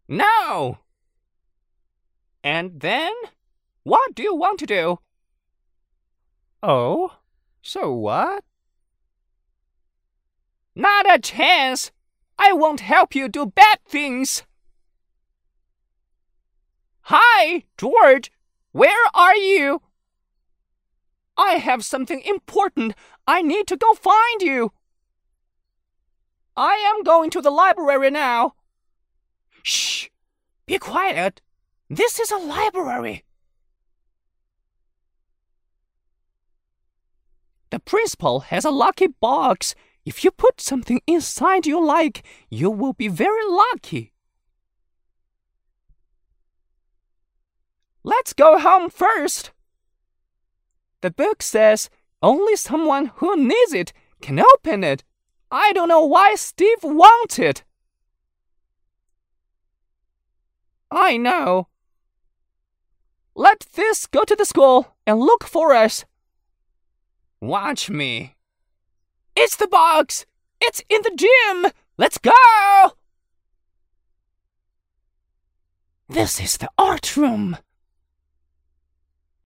No! And then? What do you want to do? Oh? So what? Not a chance! I won't help you do bad things! Hi, George! Where are you? I have something important. I need to go find you. I am going to the library now. Shh! Be quiet. This is a library. The principal has a lucky box. If you put something inside you like, you will be very lucky. Let's go home first. The book says only someone who needs it can open it. I don't know why Steve wants it. I know. Let this go to the school and look for us. Watch me. It's the box! It's in the gym! Let's go! This is the art room.